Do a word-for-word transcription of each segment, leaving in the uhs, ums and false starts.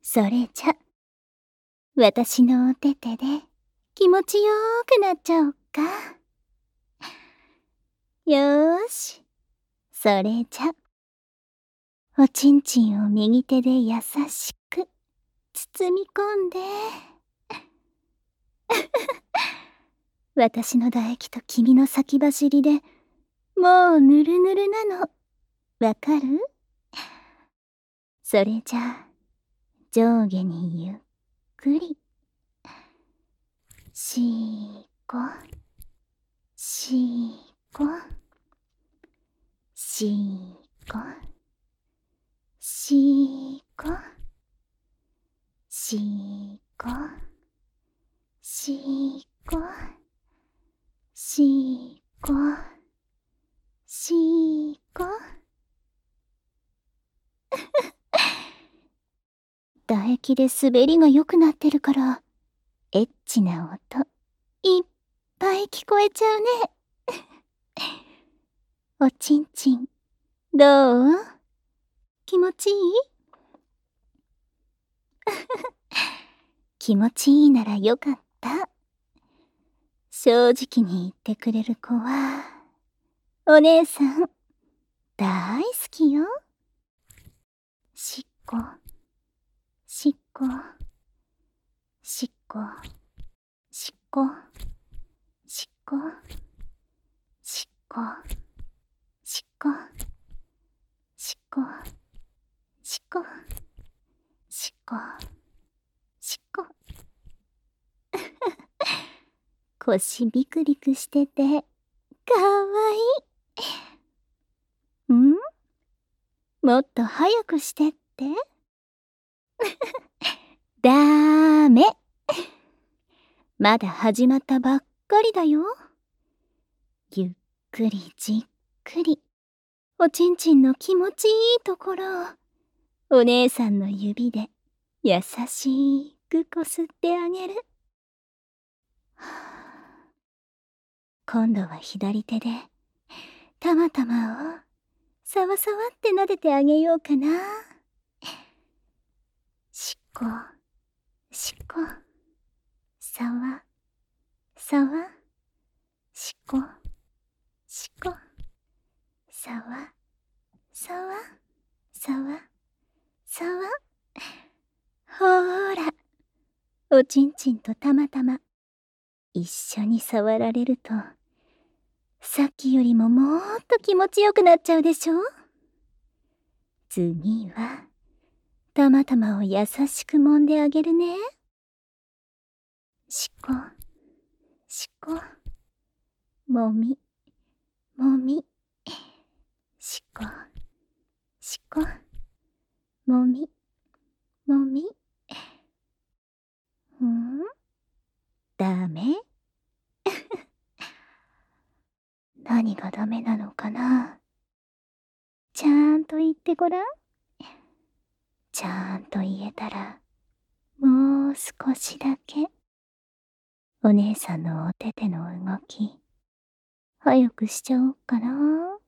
それじゃ、私のおててで気持ちよーくなっちゃおっか。よーし、それじゃ、おちんちんを右手で優しく包み込んで。私の唾液と君の先走りでもうぬるぬるなの。わかる？それじゃあ、上下にゆっくり。しーこ、しーこ、しーこ、しーこ、しーこ、しーこ、しーこ、しーこ。唾液で滑りが良くなってるから、エッチな音、いっぱい聞こえちゃうね。おちんちん、どう？気持ちいい？気持ちいいならよかった。正直に言ってくれる子は、お姉さん、大好きよ。しっこ、しっこ、しっこ、しっこ、しっこ、しっこ、しっこ、しっこ、しっこ、しっこ、しっこ。腰ビクビクしてて、かわいい。ん？もっと早くしてって。だーめ。まだ始まったばっかりだよ。ゆっくりじっくり、おちんちんの気持ちいいところを、お姉さんの指で優しくこすってあげる。今度は左手で、たまたまを、さわさわって撫でてあげようかな。しっこ、しっこ、さわ、さわ、しっこ、しっこ、さわ、さわ、さわ、さわ。ほーら、おちんちんとたまたま、一緒に触られると、さっきよりももーっと気持ちよくなっちゃうでしょ？次は、たまたまを優しく揉んであげるね。しこ、しこ、もみ、もみ、しこ、しこ、もみ、もみ。ん？ダメ？何がダメなのかな？ちゃんと言ってごらん。ちゃんと言えたら、もう少しだけ、お姉さんのお手手の動き、早くしちゃおうかな。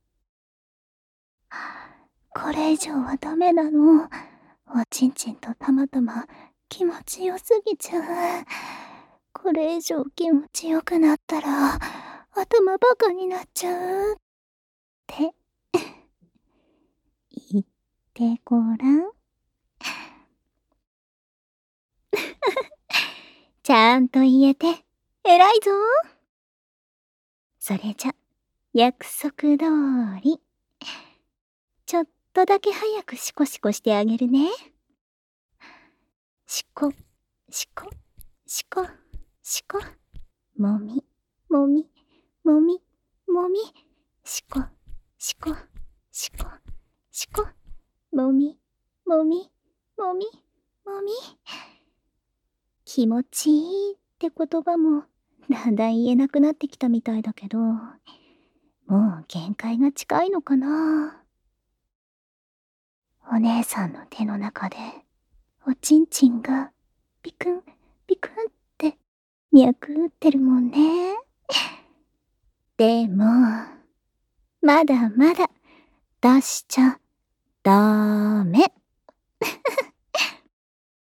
これ以上はダメなの。おちんちんとたまたま気持ちよすぎちゃう。これ以上気持ちよくなったら、頭バカになっちゃう。って、言ってごらん。ちゃんと言えて、偉いぞ。それじゃ、約束通り、ちょっとだけ早くシコシコしてあげるね。シコ、シコ、シコ、シコ、もみ、もみ、もみ、もみ、シコ、シコ、シコ、シコ、もみ、もみ、もみ、もみ。気持ちいいって言葉もだんだん言えなくなってきたみたいだけど、もう限界が近いのかな。お姉さんの手の中でおちんちんがピクンピクンって脈打ってるもんね。でもまだまだ出しちゃダメ。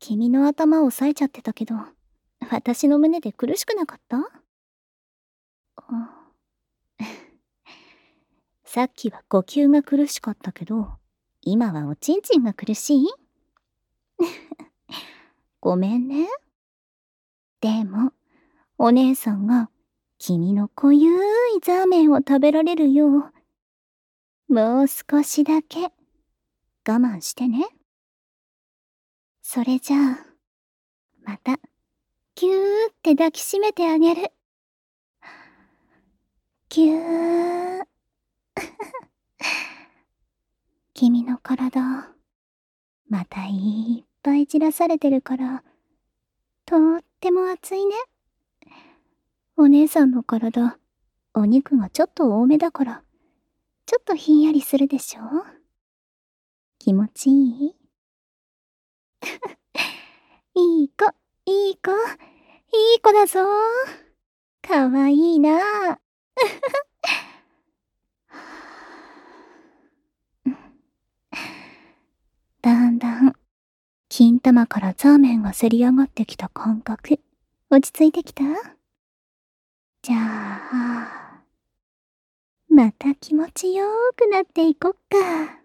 君の頭を押さえちゃってたけど、私の胸で苦しくなかった？さっきは呼吸が苦しかったけど、今はおちんちんが苦しい？ごめんね。でも、お姉さんが君の濃ゆいザーメンを食べられるよう、もう少しだけ我慢してね。それじゃあ、また、ぎゅーって抱きしめてあげる。ぎゅー。君の体、またいっぱい散らされてるから、とっても熱いね。お姉さんの体、お肉がちょっと多めだから、ちょっとひんやりするでしょ？気持ちいい？いい子、いい子、いい子だぞ。かわいいな。だんだん、金玉からザーメンがせり上がってきた感覚、落ち着いてきた？じゃあ、また気持ちよーくなっていこっか。